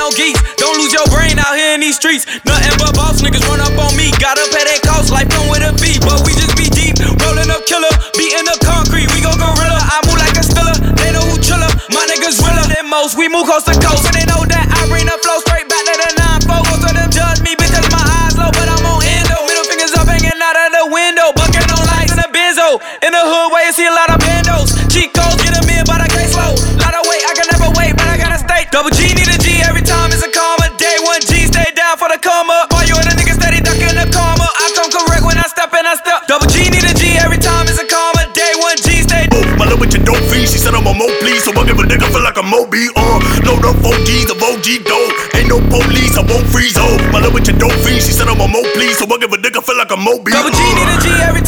no geeks. Don't lose your brain out here in these streets. Nothing but boss niggas run up on me. Gotta pay that cost, life come with a fee. But we just be deep, rolling up killer, beating up concrete. We go gorilla, I move like a stiller. They know who chiller, my niggas realer than most. We move coast to coast, and they know that I bring the flow straight back to the 9-4. Most of them judge me, bitch, that's my eyes low, but I'm on endo. Middle fingers up, hanging out of the window. Bucking on lights in the benzo. In the hood where you see a lot of bandos. Cheat codes, get them in by the caseload. Lot of weight, I can never wait, but I gotta stay. Double G need a G every time it's a comma. Day 1 G, stay down for the come up. All you and the niggas steady ducking the karma. I come correct when I step and I step. Double G need a G every time it's a comma. Day 1 G, stay down. My little bitch don't feed, she said I'm a mo please. So I give a nigga feel like a Moby load up 4 G's of OG dough. Ain't no police, I won't freeze, oh. My little bitch don't feed, she said I'm a mo please. So I give a nigga feel like a Moby Double G need a G every